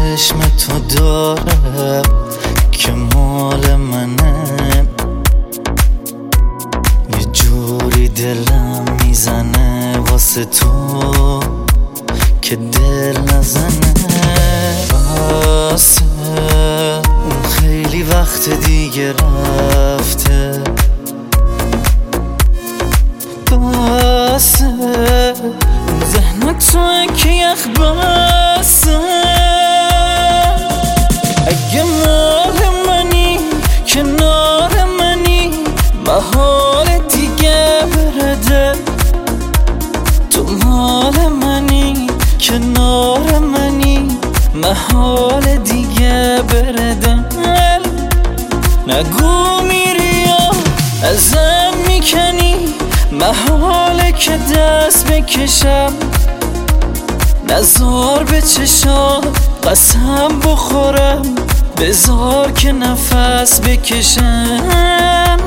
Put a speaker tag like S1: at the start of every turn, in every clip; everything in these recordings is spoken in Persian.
S1: چشم تو داره که مال منه، یه جوری دلم میزنه واسه تو که دل نزنه. بسه اون خیلی وقت دیگه رفته، بسه اون ذهنت توه که یخ بسه. اگه مال منی کنار منی محال دیگه برده، تو مال منی کنار منی محال دیگه برده. نگو میری یا ازم میکنی، محاله که دست بکشم. نزار به چشام قسم بخورم، بذار که نفس بکشم.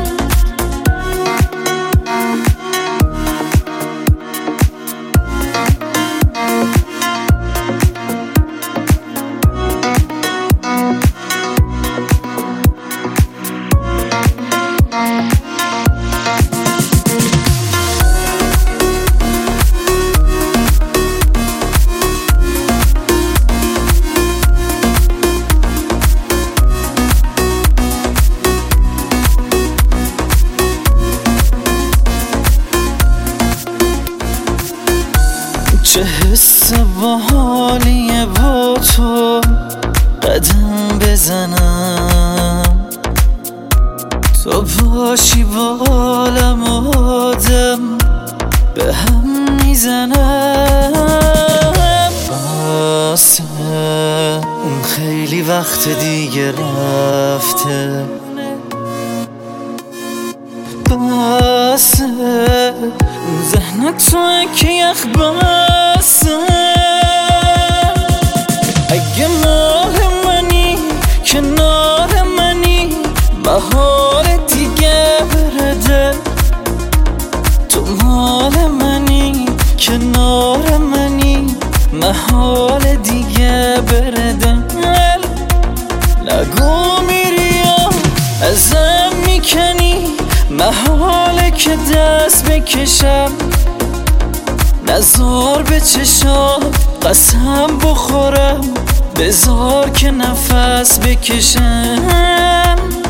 S1: چه حس باحالیه با تو قدم بزنم، تو باشی بالم آدم به هم میزنم. بسه اون خیلی وقت دیگه رفته، بسه اون ذهنت توه که یخ بسه. اگه مال منی کنار منی محال دیگه برده، تو مال منی کنار منی محال دیگه برده. نگو میری یا ازم میکنی، محاله که دست بکشم. نزار به چشام قسم بخورم، بذار که نفس بکشم.